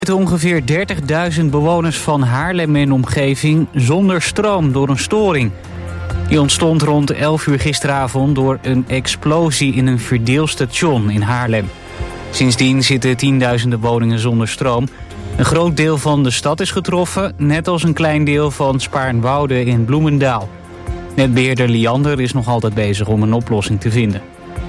Ongeveer 30.000 bewoners van Haarlem en omgeving zonder stroom door een storing. Die ontstond rond 11 uur gisteravond door een explosie in een verdeelstation in Haarlem. Sindsdien zitten tienduizenden woningen zonder stroom. Een groot deel van de stad is getroffen, net als een klein deel van Spaarnwoude in Bloemendaal. Netbeheerder Liander is nog altijd bezig om een oplossing te vinden.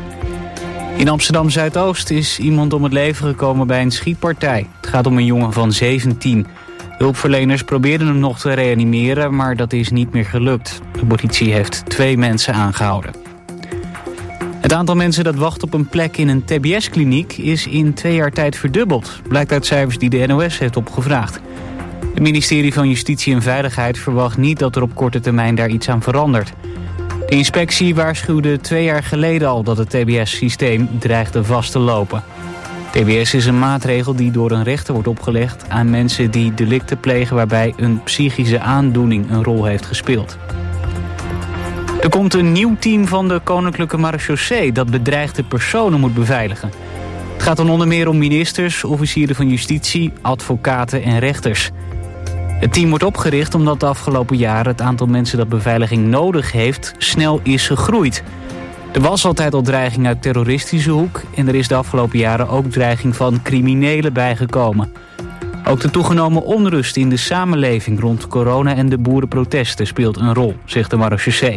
In Amsterdam-Zuidoost is iemand om het leven gekomen bij een schietpartij. Het gaat om een jongen van 17. Hulpverleners probeerden hem nog te reanimeren, maar dat is niet meer gelukt. De politie heeft 2 mensen aangehouden. Het aantal mensen dat wacht op een plek in een TBS-kliniek is in 2 jaar tijd verdubbeld. Blijkt uit cijfers die de NOS heeft opgevraagd. Het ministerie van Justitie en Veiligheid verwacht niet dat er op korte termijn daar iets aan verandert. De inspectie waarschuwde 2 jaar geleden al dat het TBS-systeem dreigde vast te lopen. TBS is een maatregel die door een rechter wordt opgelegd aan mensen die delicten plegen waarbij een psychische aandoening een rol heeft gespeeld. Er komt een nieuw team van de Koninklijke Marechaussee dat bedreigde personen moet beveiligen. Het gaat dan onder meer om ministers, officieren van justitie, advocaten en rechters. Het team wordt opgericht omdat de afgelopen jaren het aantal mensen dat beveiliging nodig heeft snel is gegroeid. Er was altijd al dreiging uit terroristische hoek en er is de afgelopen jaren ook dreiging van criminelen bijgekomen. Ook de toegenomen onrust in de samenleving rond corona en de boerenprotesten speelt een rol, zegt de marechaussee.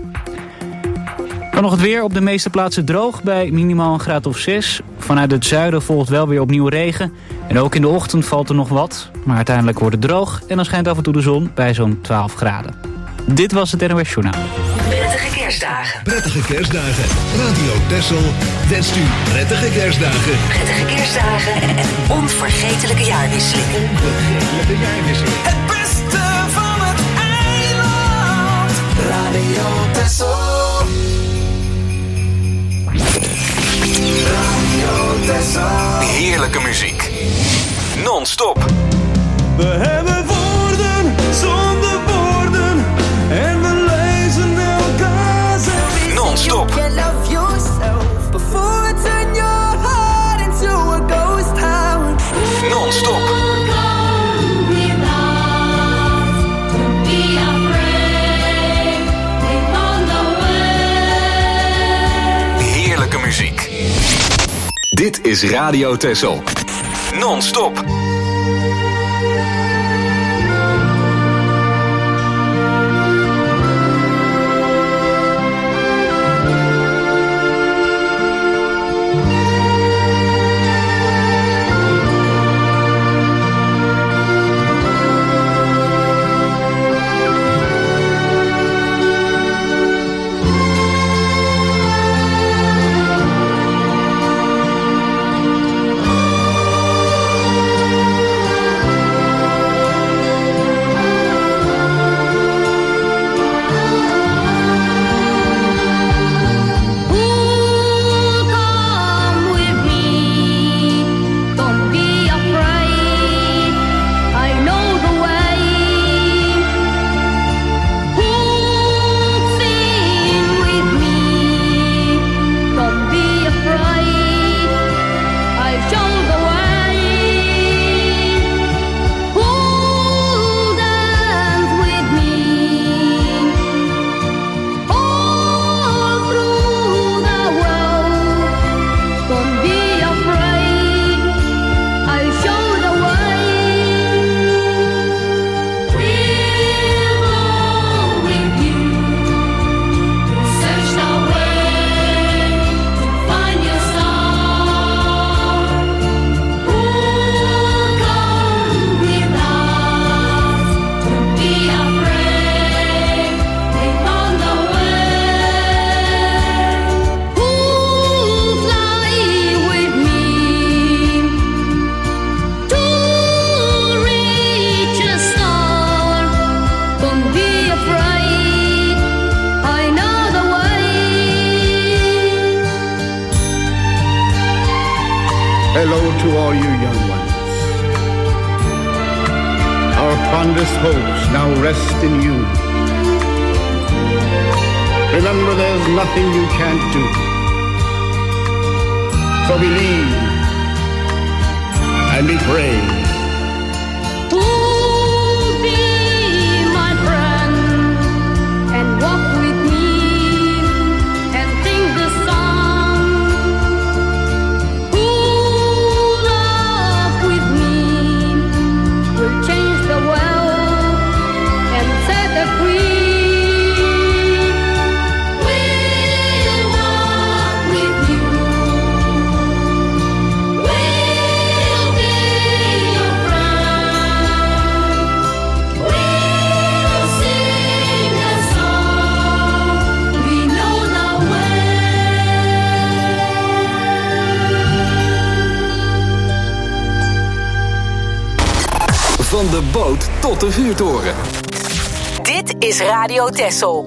Dan nog het weer, op de meeste plaatsen droog bij minimaal een graad of 6. Vanuit het zuiden volgt wel weer opnieuw regen. En ook in de ochtend valt er nog wat. Maar uiteindelijk wordt het droog en dan schijnt af en toe de zon bij zo'n 12 graden. Dit was het NOS Journaal. Prettige kerstdagen. Prettige kerstdagen. Radio Texel wenst u prettige kerstdagen. Prettige kerstdagen en onvergetelijke jaarwisseling. Onvergetelijke jaarwisseling. Het beste van het eiland. Radio Texel. Heerlijke muziek. Non-stop. We hebben woorden zonder woorden. En we lezen elkaar zelf. Non-stop. Non-stop. Heerlijke muziek. Dit is Radio Texel. Non-stop. Hello to all you young ones. Our fondest hopes now rest in you. Remember, there's nothing you can't do. So believe and be brave. Van de boot tot de vuurtoren. Dit is Radio Texel.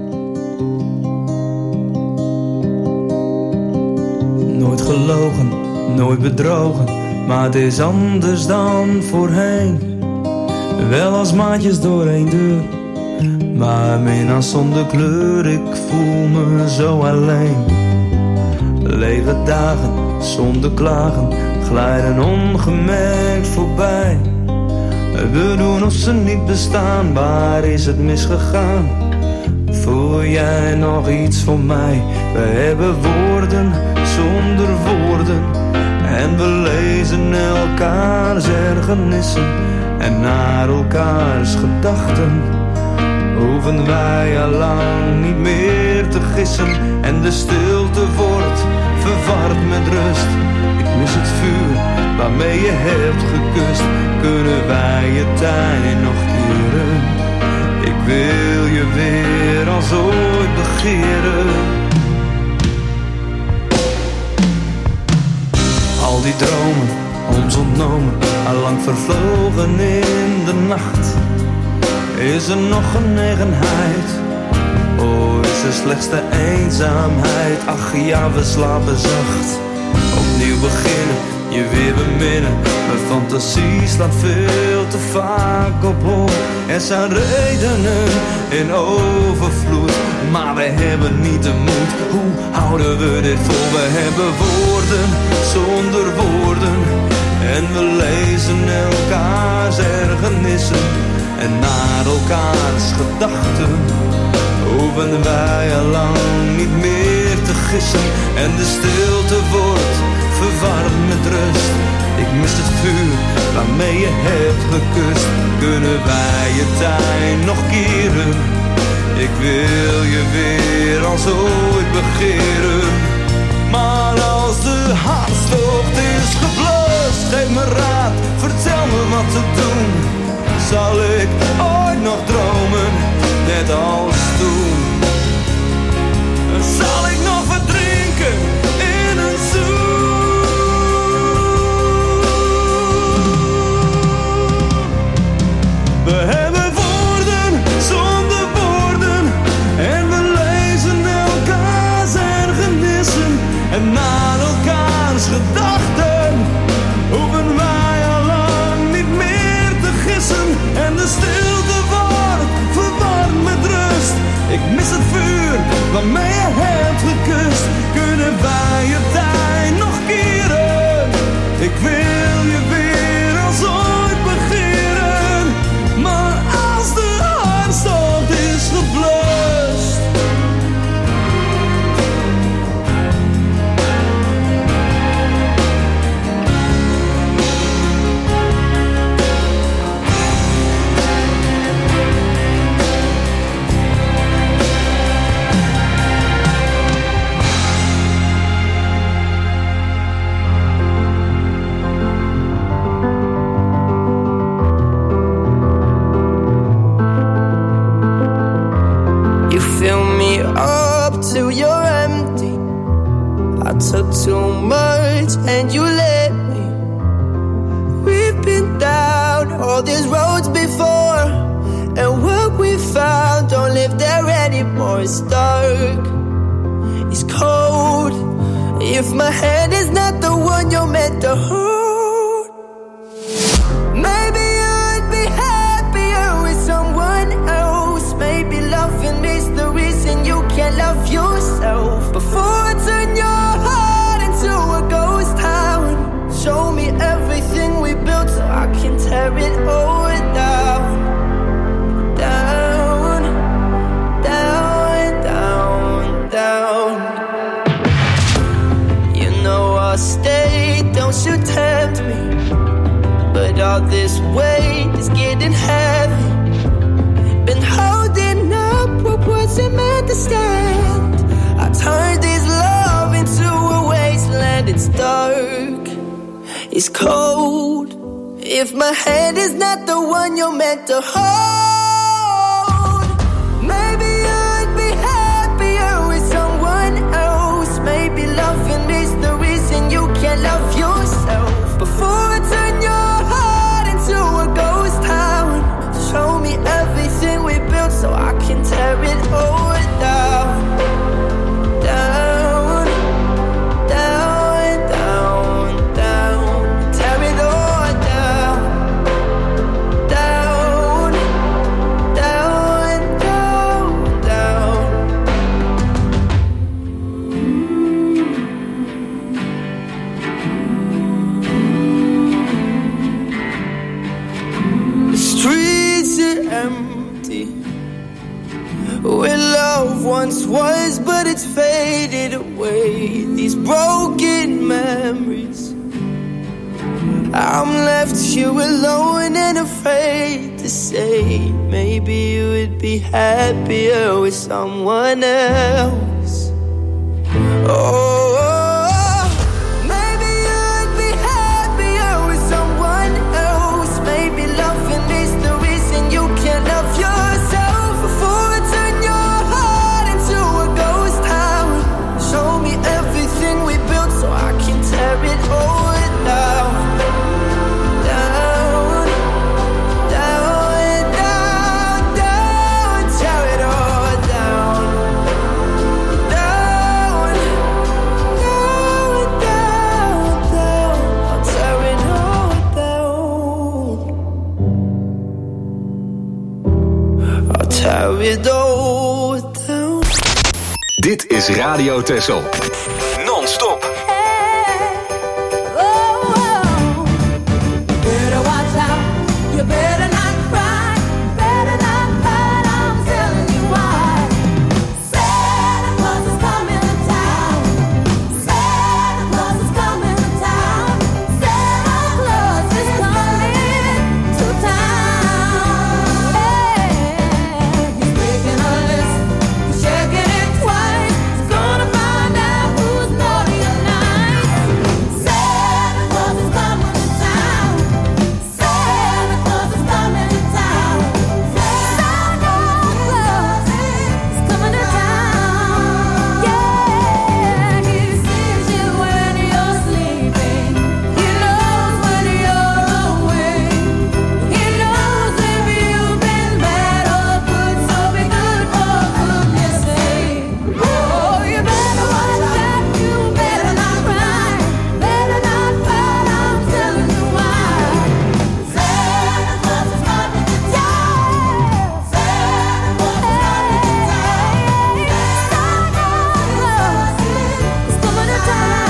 Nooit gelogen, nooit bedrogen, maar het is anders dan voorheen. Wel als maatjes door één deur, maar minnaar zonder kleur. Ik voel me zo alleen. Lege dagen zonder klagen glijden ongemerkt voorbij. We doen of ze niet bestaan, waar is het misgegaan? Voel jij nog iets voor mij? We hebben woorden zonder woorden en we lezen elkaars ergernissen en naar elkaars gedachten. Hoeven wij al lang niet meer te gissen en de stilte wordt verward met rust. Ik mis het vuur waarmee je hebt gekust. Kunnen wij je tijd nog keren? Ik wil je weer als ooit begeren. Al die dromen, ons ontnomen, allang vervlogen in de nacht. Is er nog genegenheid? Oh, is er slechts de eenzaamheid? Ach ja, we slapen zacht. Opnieuw beginnen, je weer beminnen. Mijn fantasie slaat veel te vaak op hol. Er zijn redenen in overvloed, maar we hebben niet de moed. Hoe houden we dit vol? We hebben woorden zonder woorden en we lezen elkaars ergernissen en naar elkaars gedachten. Hoeven wij al lang niet meer te gissen en de stilte wordt verwarmd met rust. Ik mis het vuur waarmee je hebt gekust. Kunnen wij je tijd nog keren? Ik wil je weer als ooit begeren. Maar als de hartstocht is geblust, geef me raad, vertel me wat te doen. Zal ik ooit nog dromen, net als toen? Zal ik nog verdrinken in een zoen? We hebben woorden zonder woorden en we lezen elkaars ergernissen en naar elkaars gedachten. Hoeven wij al lang niet meer te gissen en de stilte wordt verwarmd met rust. Ik mis het vuur waarmee je hebt gekust. Kunnen wij je tijd nog keren? Ik wil je weer als ooit begeren. Maar als de hartstocht is geblust, till you're empty. I took too much and you let me. We've been down all these roads before, and what we found don't live there anymore. It's dark, it's cold. If my hand is not the one you're meant to hold, maybe I'd be happier with someone else. Maybe loving is the reason you can't love yourself. Before I turn your heart into a ghost town, show me everything we built so I can tear it all down. Down, down, down, down. You know I'll stay, don't you tempt me, but all this weight is getting heavy. Been holding up what wasn't meant to stand. I turned this love into a wasteland. It's dark, it's cold. If my hand is not the one you're meant to hold, maybe I'd be happier with someone else. Maybe loving is the reason you can't love yourself. Before I turn your heart into a ghost once was, but it's faded away. These broken memories. I'm left here alone and afraid to say, maybe you would be happier with someone else. Oh. Dit is Radio Texel. Non-stop. Better watch out. You better not cry. Better not fight. I'm telling you why. Santa Claus is coming to town. Santa Claus is coming to town. Santa Claus is coming to town. Hey, he's making a list. He's checking it twice. He's gonna find out who's naughty or nice. Santa Claus is coming to town. Santa Claus is coming to town. Santa Claus is coming to town. Yeah, he sees you when you're sleeping. He knows when you're awake. He knows if you've been bad or good. So be good for goodness sake. Oh, you better watch out. You better not cry. Better not fight. I'm telling you why. Santa Claus is coming to town. Santa Claus is coming to town. Santa Claus is coming to town.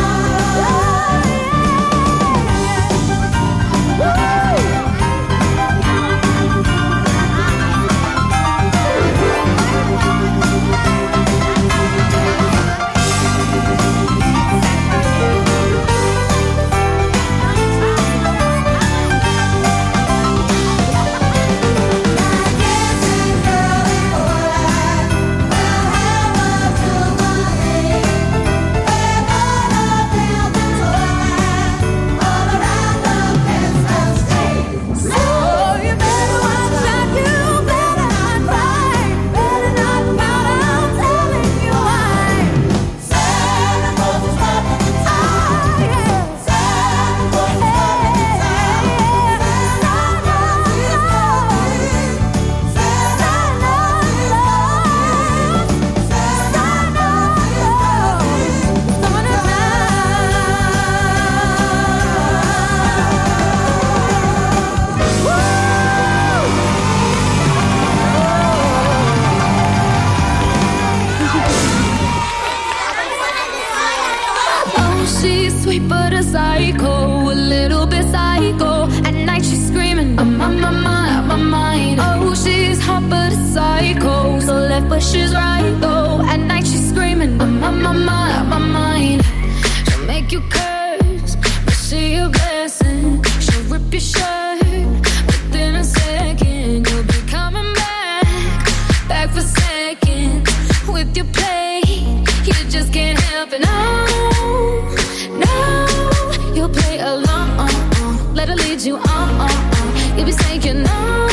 So you better watch out, you better not cry, better not pout, I'm telling you why. Santa Claus is coming to town. Santa Claus is coming to town. Santa Claus is coming. Santa Claus is coming. Santa Claus is coming to town. Oh, she's sweet but a psycho, a little bit psycho. At night she's screaming, I'm on my mind. Oh, she's hot but a psycho, so left but she's right though. At night she's screaming, I'm on my mind. She'll make you curse, but she a blessing. She'll rip your shirt within a second. You'll be coming back for seconds with your play. You just can't help it, no. You'll play along, let her lead you on. You'll be saying no,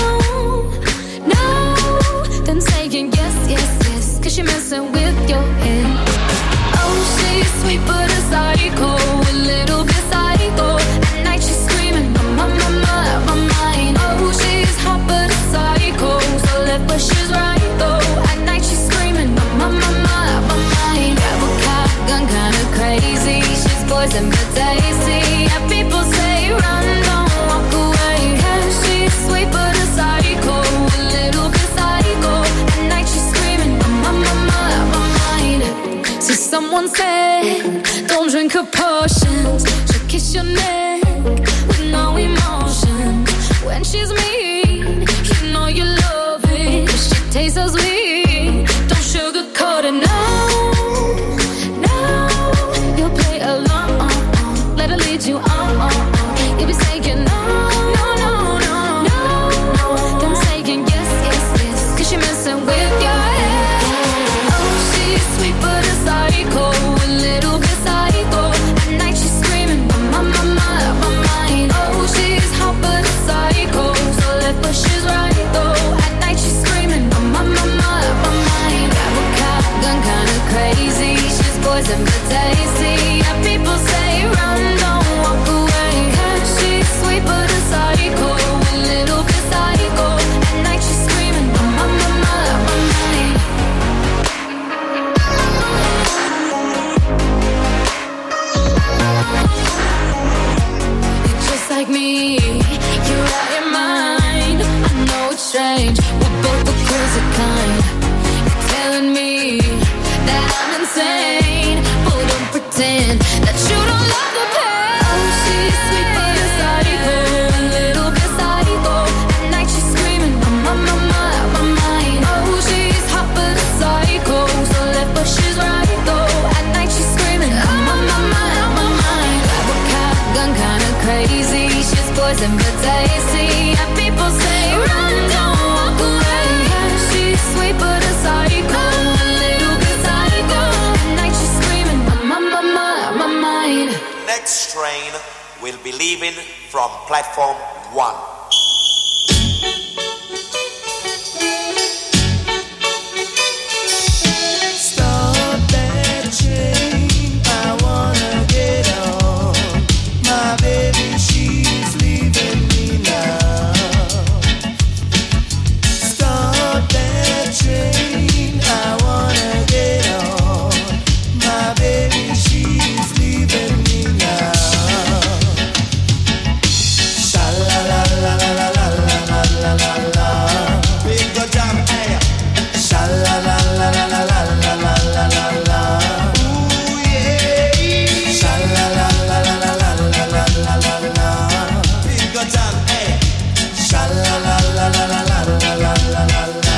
then saying yes, 'cause you're messing with your head. Oh, she's sweet but a psycho, a little bit psycho. At night she's screaming, I'm on my mind. Oh, she's hot but a psycho, so left but she's right though. At night she's screaming, I'm on my mind. Grab a cop gun, kinda crazy. She's poison but tasty. Yeah, people say run, don't walk away. Yeah, she's sweet but a psycho, a little bit psycho. At night she's screaming, I'm on my mind. See, someone said, don't drink her potions. She'll kiss your neck with no emotion. When she's mean, you know you love it. She tastes so sweet, don't sugar see, and people say, run, don't walk away. She's sweet but a psycho, a little bit psycho. At night she's screaming, my mind. Next train will be leaving from platform 1. Stop that train, I wanna get on. My baby, she's leaving me now. Stop that train, I wanna get on. My baby, she's leaving me now. Sha la la la la la la la la la la. Big go jam, hey. Sha la la la la la la la la la la la. Ooh yeah. Sha la la la la la la la la la la la. Big go jam, hey. Sha la la la la la la la la la la la.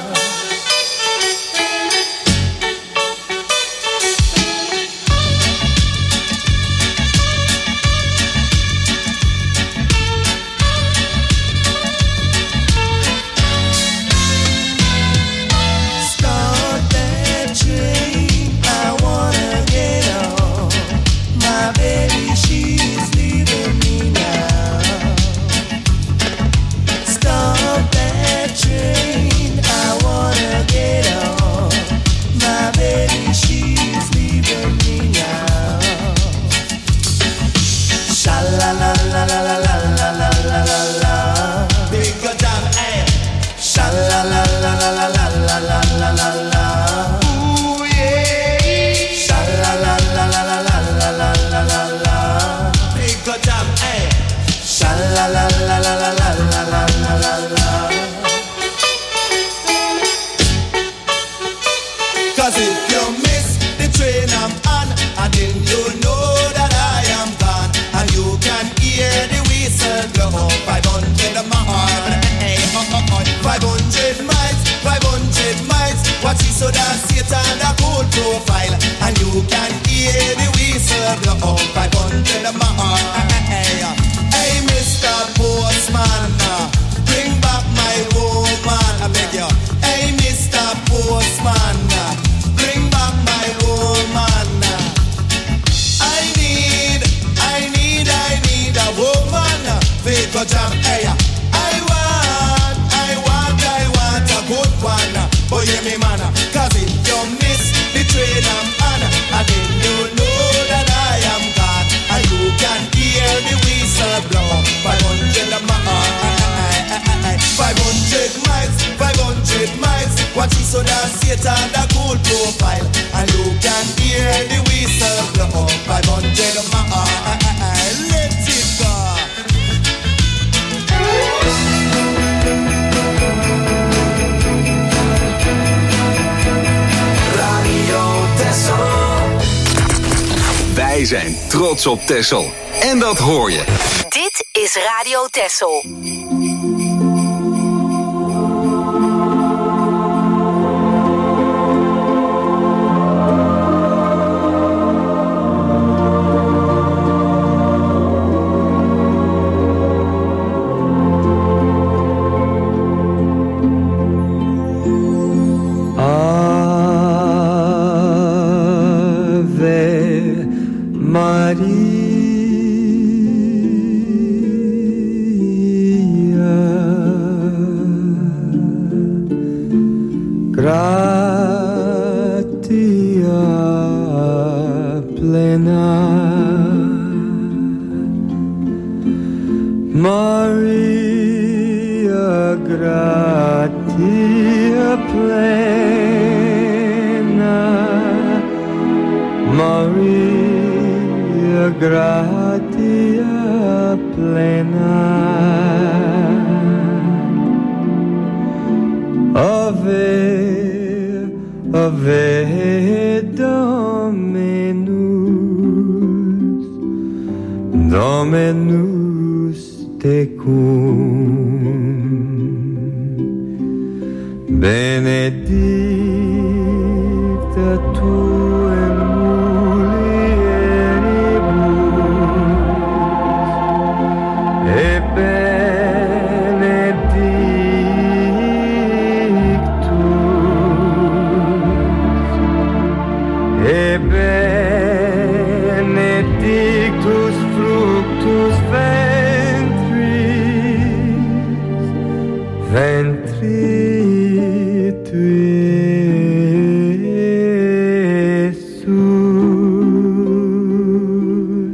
Start that train, I wanna get on. My baby, she's leaving me now. Stop that train, I wanna get on. My baby, she's leaving me now. Sha la la la la la la la la la la la. Big go jam, hey. Sha la la la la la la la la la la la. Ooh yeah. Sha la la la la la la la la la la la. Big go jam, hey. Sha la la la la la la la la la la la. 'Cause if you miss the train I'm on, and then you know that I am gone, and you can hear the whistle blow. 500 miles, 500 miles, 500 miles. Watch it so that Satan a cold profile, and you can hear the whistle blow. 500 miles. Hey, Mr. Postman, bring back my woman. I beg you. Hey, Mr. Postman, bring back my woman. I need a woman. Big go jam, hey. I want a good one. Oh, yeah, me man. 'Cause if you miss the train I'm on, and then you know that I am gone, and you can hear the whistle blow. 500 miles, 500 miles, 500 miles. Watch it so that Satan a cool profile, and you can hear the whistle blow. 500 miles, let it go. Wij zijn trots op Texel. En dat hoor je. Dit is Radio Texel. Maria gratia plena, Maria gratia plena, Ave, Ave Dominus, Dominus tecum, benedicta tu in mulieribus, et Ventri tue sus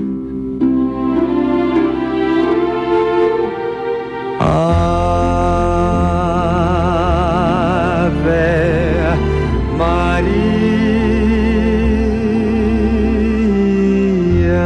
Ave Maria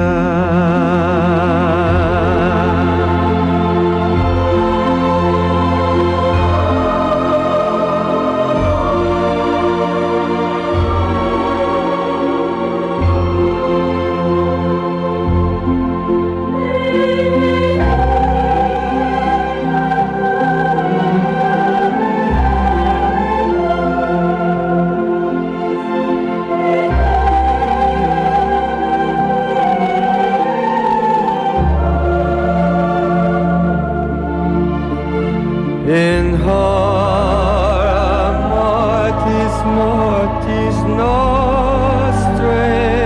in hora mortis mortis nostrae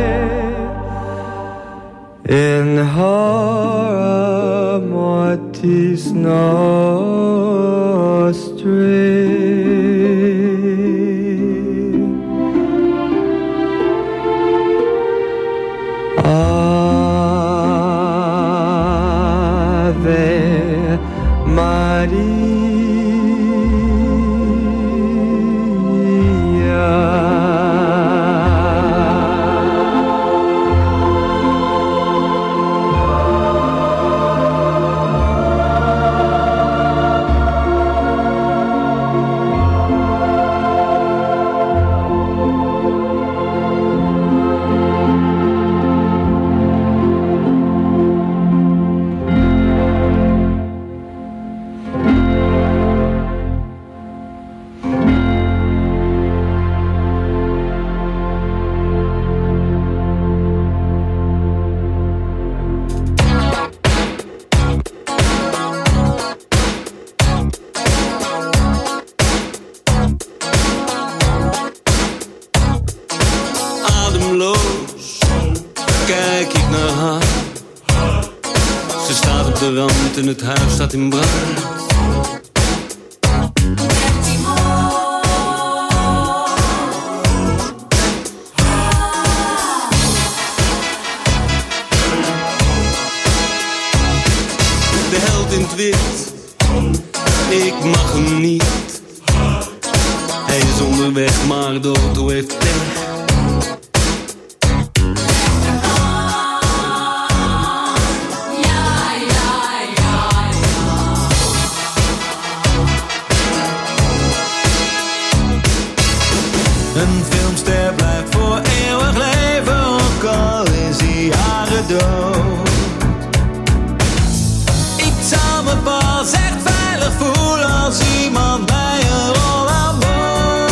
in hora mortis nostrae Ave Ademloos kijk ik naar haar. Ze staat op de rand en het huis staat in brand. De held in het wit, ik mag hem niet. Hij is onderweg, maar de auto heeft pech. Een filmster blijft voor eeuwig leven, ook al is hij jaren dood. Ik zou me pas echt veilig voelen als iemand bij een rol aan boord.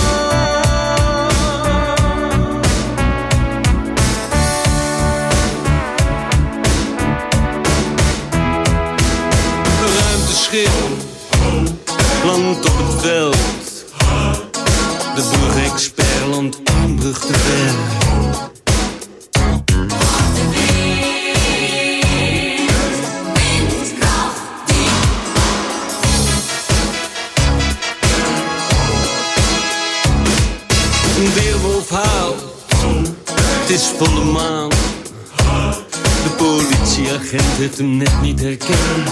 Ruimteschip landt op het veld. De brugexpert landt één brug te ver. Een weerwolf huilt, het is volle maan. De politieagent heeft hem net niet herkend.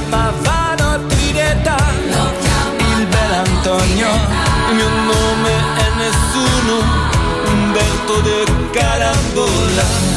Pavano Trinità, il bell'Antonio, il mio nome è nessuno, Umberto de Carambola.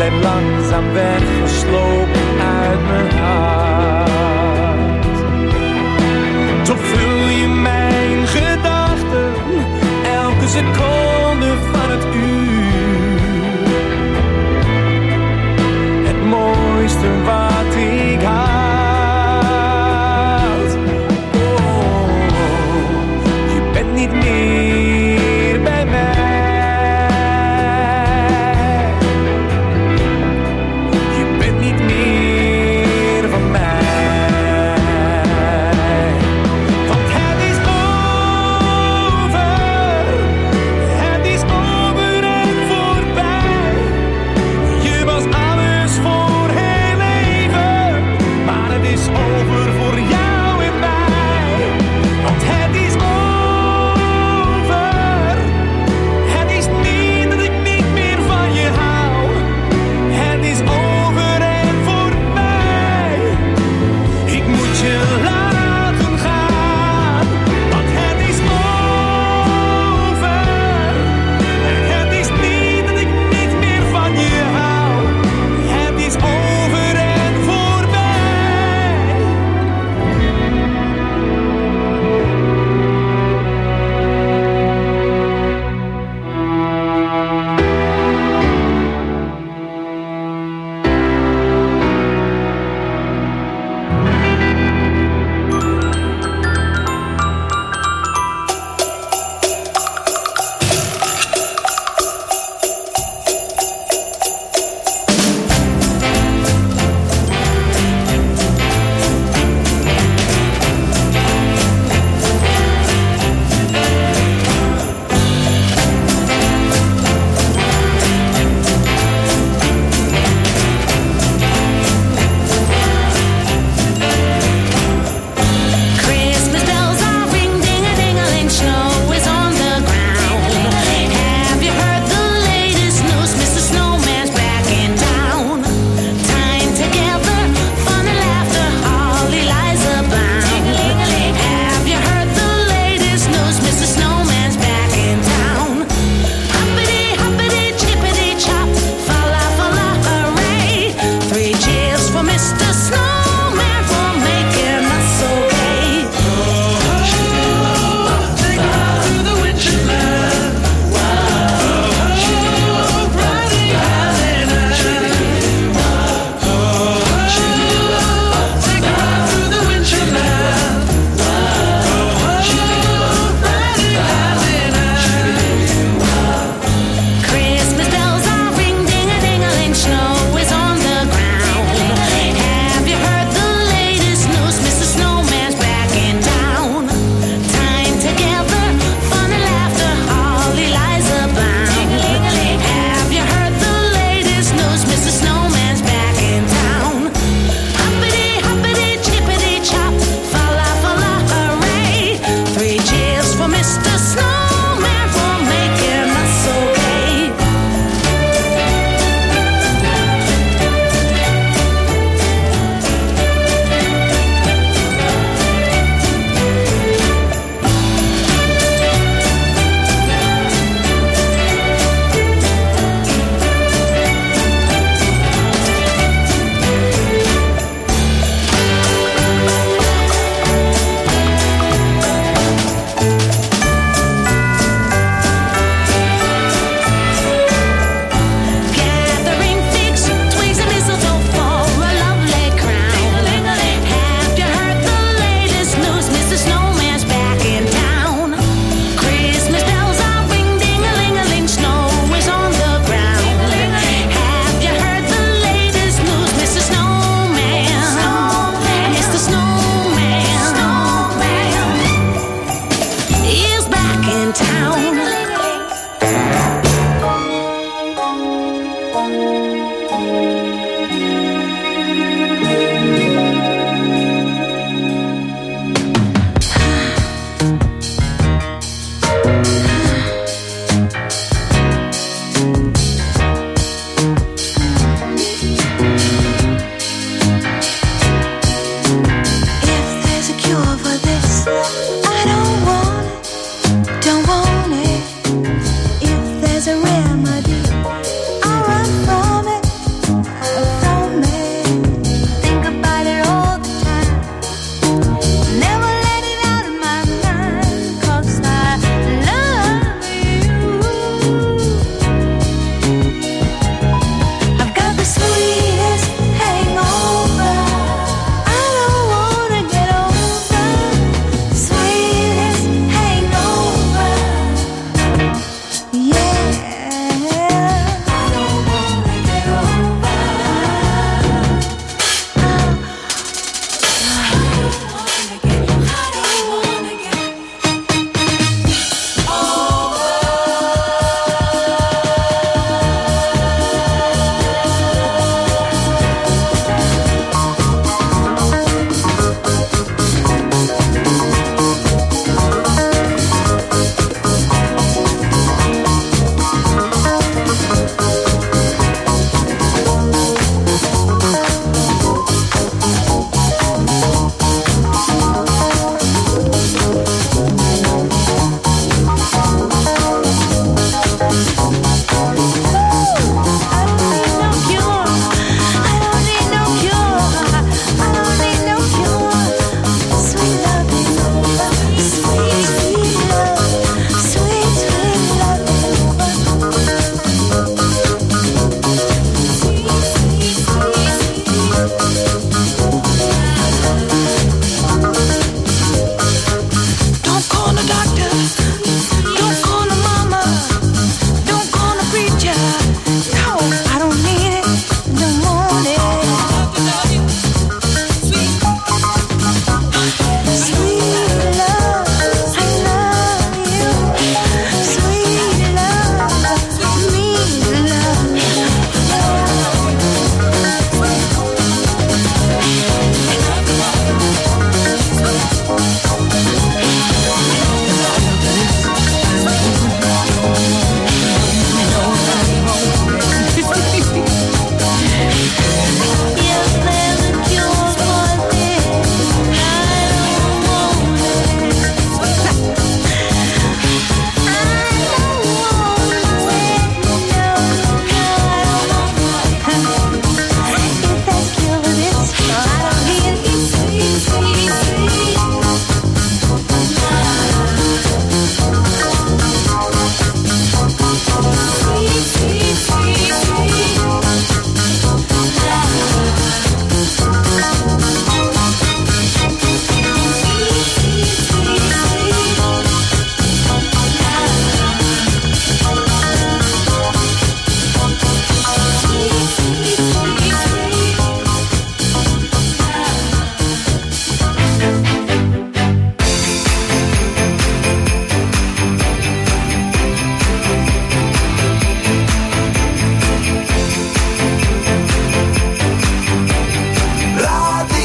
langzaam weggeslopen uit mijn hart.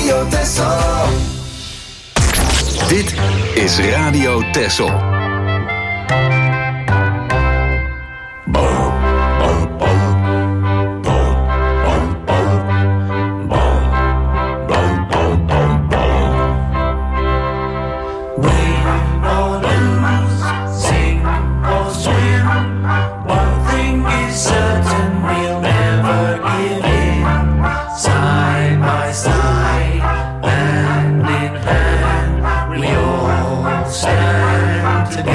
Radio Texel. Dit is Radio Texel. Stand together.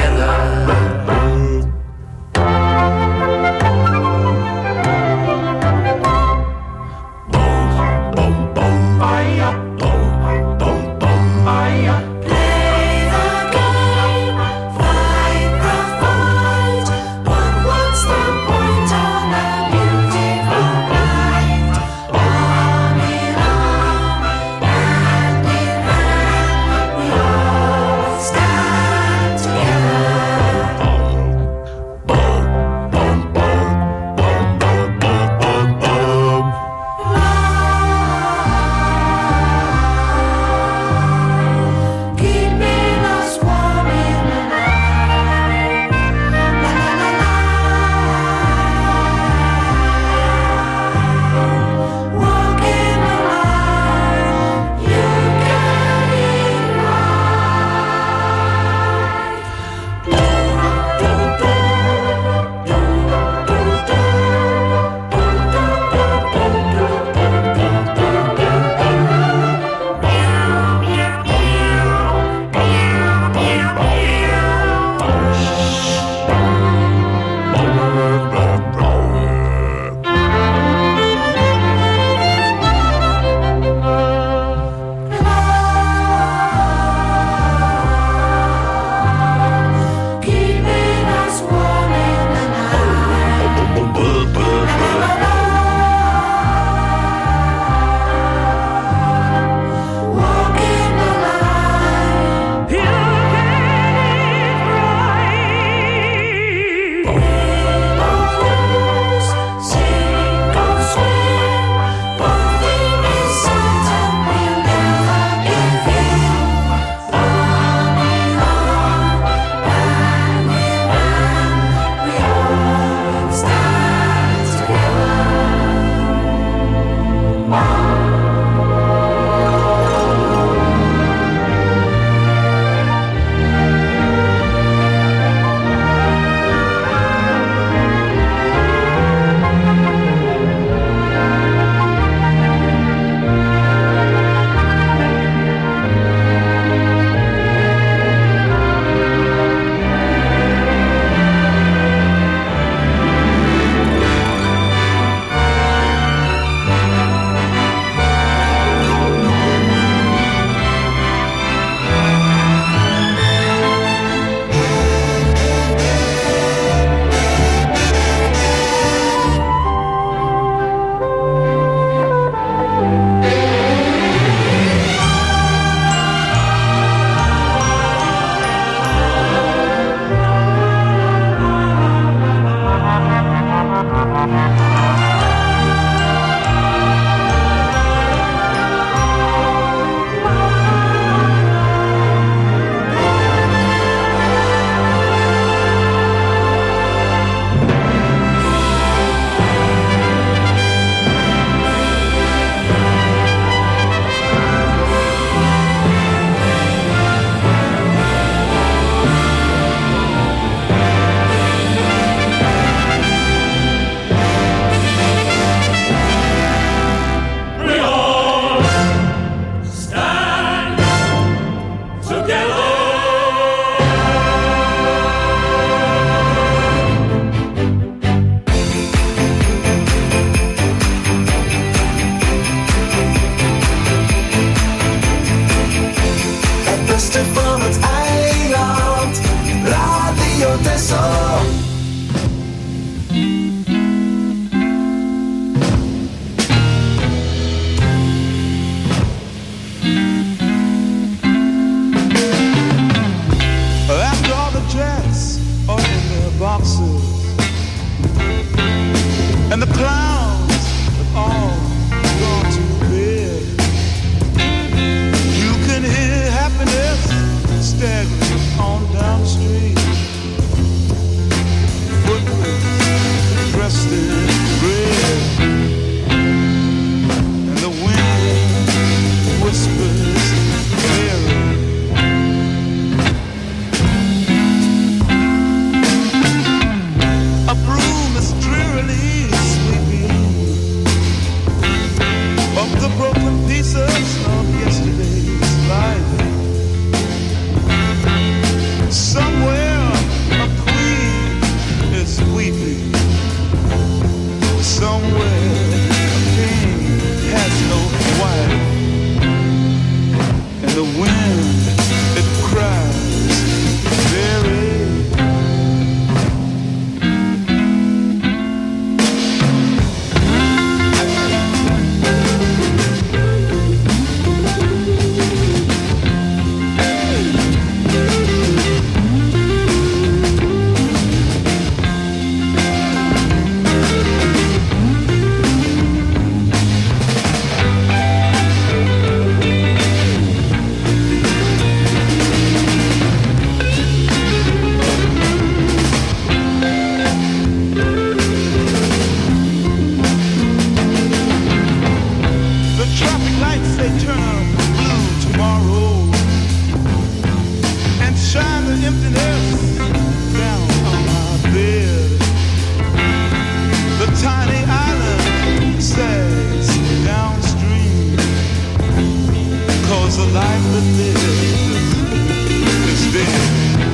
'cause the life that lives is dead.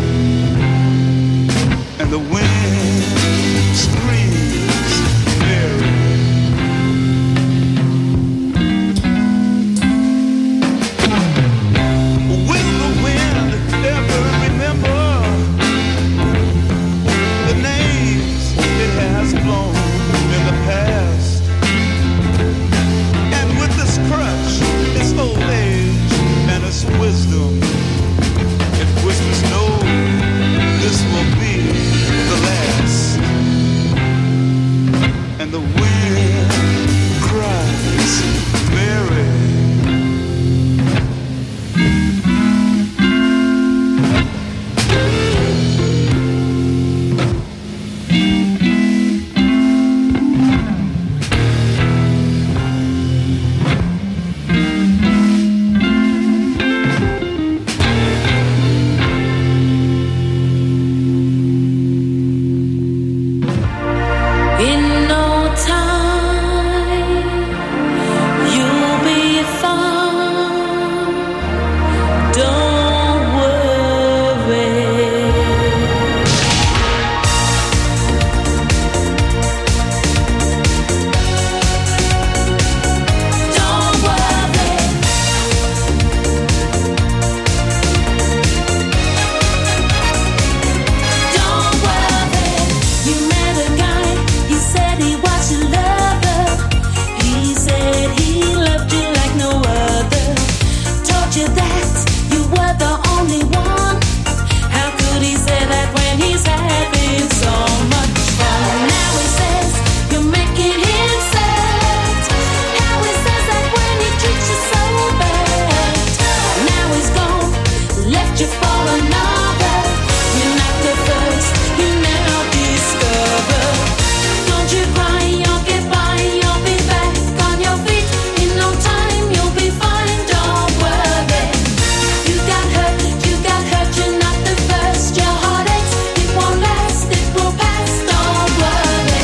And the wind screams Mary. Will the wind ever remember the names it has blown in the past? And with this crutch, its old age and its wisdom, it whispers, no, this will be the last. And the wind cries, Mary. In no time, you'll be fine. Don't worry. Don't worry. Don't worry. You met a guy. He said he was your lover. He said he loved you like no other. Told you that you were the only one. How could he say that when he's having so much fun? Now he says you're making him sad. How he says that when he treats you so bad. Now he's gone, left you for another. You're not the first, you now discover. Don't you cry, you'll get by, you'll be back on your feet. In no time, you'll be fine, don't worry. You got hurt, you're not the first. Your heart aches, it won't last, it will pass, don't worry.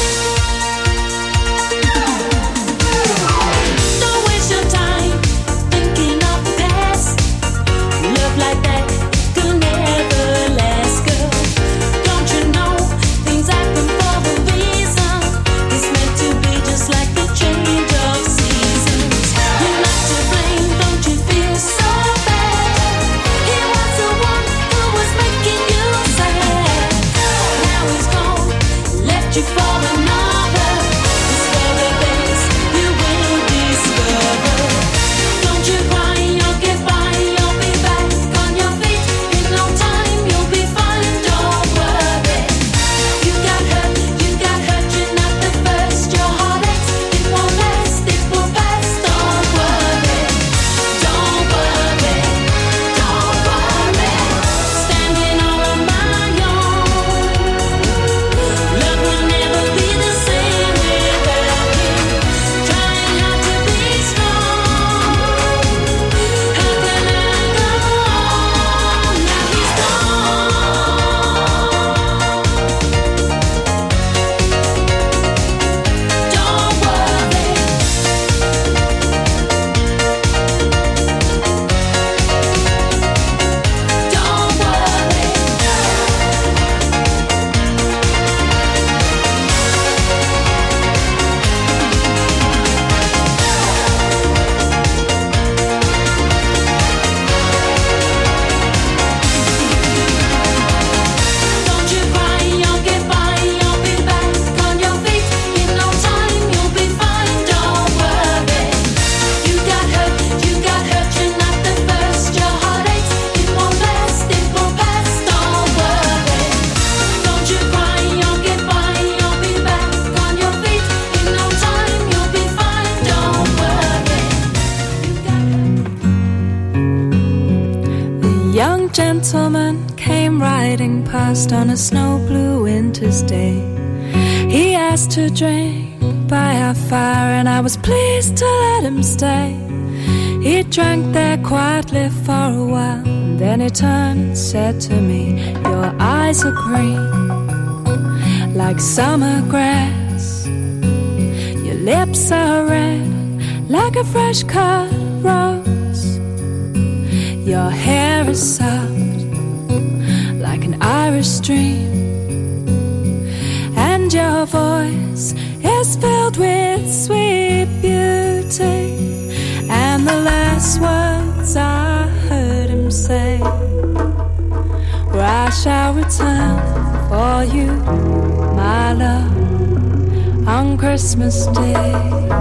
Don't waste your time thinking of the past. Love like that could never last, girl. Don't you know things happen for a reason? It's meant to be just like the change of seasons. You're not to blame, don't you feel so bad? He was the one who was making you sad. Now he's gone, left you for another. It's for the best, you will discover. Don't you cry, you'll get by, you'll be back on your feet. In no time, you'll be fine, don't worry. You got hurt, you're not the first. Your heart aches, it won't last, it will pass, don't worry. Don't worry, don't worry. Standing all on my own. Love will never be the same without him. Trying hard to be strong. How can I go on? Now he's gone. Don't worry. Don't worry. Don't you cry, you'll get by, you'll be back on your feet. In no time, you'll be fine, don't worry. You got hurt, you're not the first. Your heart aches, it won't last, it will pass, don't worry. Don't you cry, you'll get by, you'll be back on your feet. In no time, you'll be fine, don't worry. The young gentleman came riding past on a snow blue winter's day. He asked to drink by our fire, and I was pleased to let him stay. He drank there quietly for a while, and then he turned and said to me, your eyes are green, like summer grass. Your lips are red, like a fresh cut rose. Your hair is soft like an Irish stream, and your voice is filled with sweet beauty. And the last words I heard him say were, I shall return for you, my love, on Christmas Day.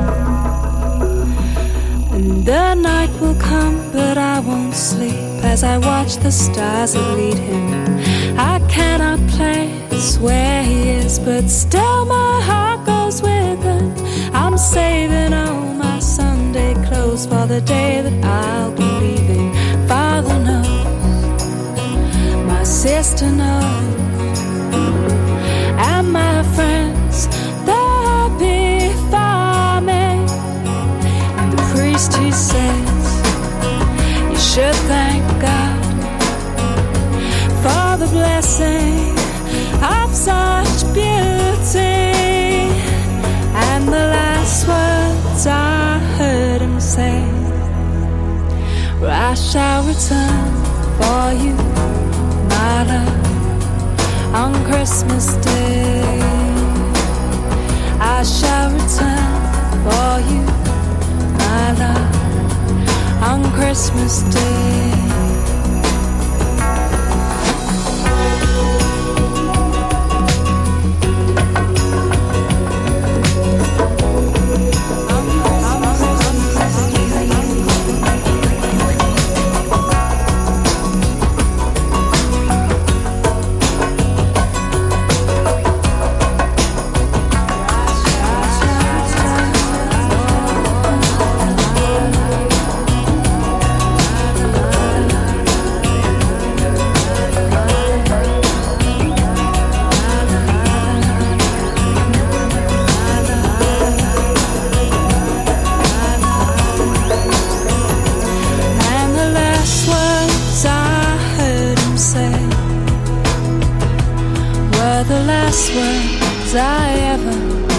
And the night will come, but I won't sleep as I watch the stars that lead him. I cannot place where he is, but still my heart goes with him. I'm saving all my Sunday clothes for the day that I'll be leaving. Father knows, my sister knows, and my friends, they're before me. And the priest, he says, you should thank God for the blessing of such beauty. And the last words I heard him say were, I shall return for you, my love, on Christmas Day. I shall return for you, my love, on Christmas Day. The last words I ever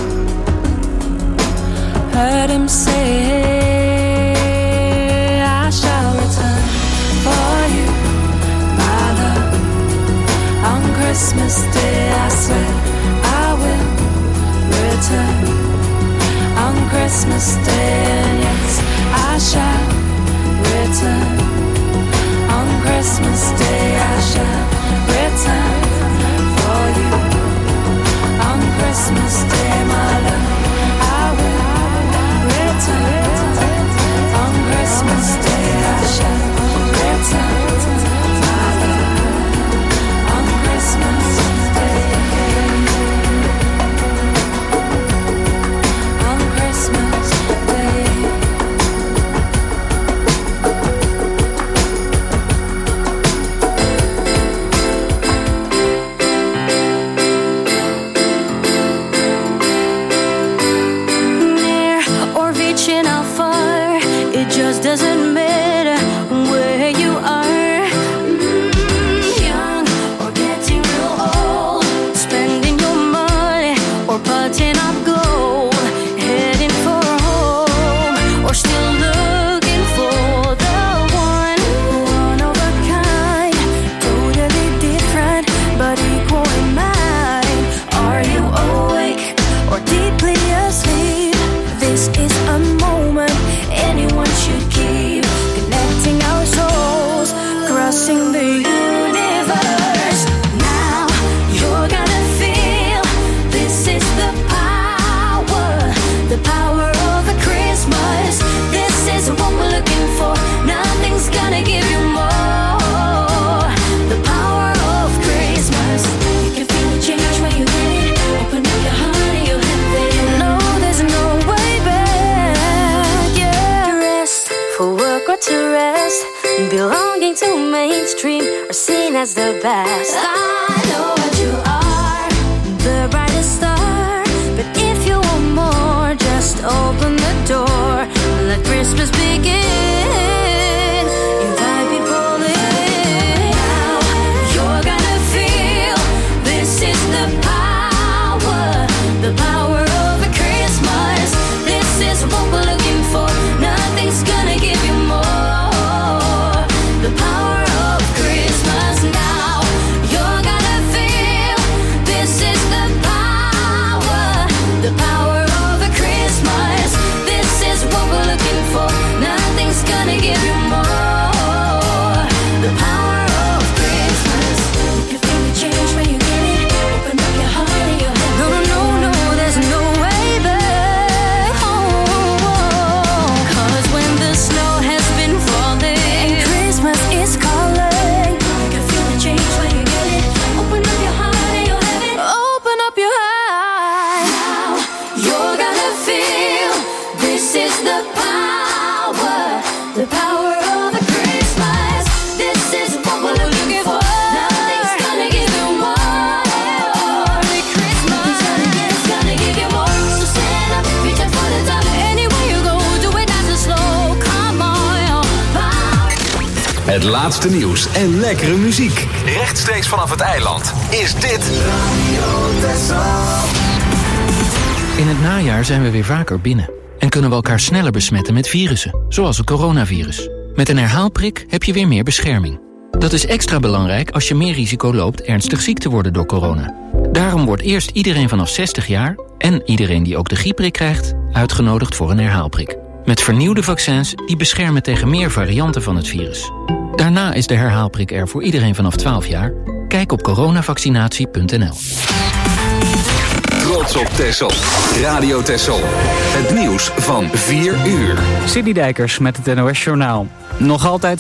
heard him say. I shall return for you, my love, on Christmas Day. I swear I will return on Christmas Day. Yes, I shall return on Christmas Day. I shall return for you on Christmas Day, my love. I will return on Christmas Day. I shall return, my love, on Christmas Day. On Christmas Day. Just doesn't matter where you are, young or getting real old, spending your money or putting up gold, heading for home or still looking for the one of a kind, totally different but equal in mind. Are you awake or deeply asleep? This is a moment anyone should keep, connecting our souls, crossing the universe. Now you're gonna feel this is the power of a Christmas. This is what we're looking for. Nothing's gonna give you more. The power of Christmas. You can feel the change when you get it. Open up your heart and you'll have it. No, there's no way back. Yeah. For work or to rest, belonging to mainstream or seen as the best. I know what you are, the brightest star. But if you want more, just open the door. Let Christmas begin. Invite people in. Now you're gonna feel this is the power of a Christmas. This is what we're looking for. Nothing's gonna give you more. The power Het laatste nieuws en lekkere muziek. Rechtstreeks vanaf het eiland is dit In het najaar zijn we weer vaker binnen. En kunnen we elkaar sneller besmetten met virussen, zoals het coronavirus. Met een herhaalprik heb je weer meer bescherming. Dat is extra belangrijk als je meer risico loopt ernstig ziek te worden door corona. Daarom wordt eerst iedereen vanaf 60 jaar... en iedereen die ook de griepprik krijgt, uitgenodigd voor een herhaalprik. Met vernieuwde vaccins die beschermen tegen meer varianten van het virus. Daarna is de herhaalprik er voor iedereen vanaf 12 jaar. Kijk op coronavaccinatie.nl. Trots op Texel. Radio Texel. Het nieuws van 4 uur. Sidney Dijkers met het NOS Journaal. Nog altijd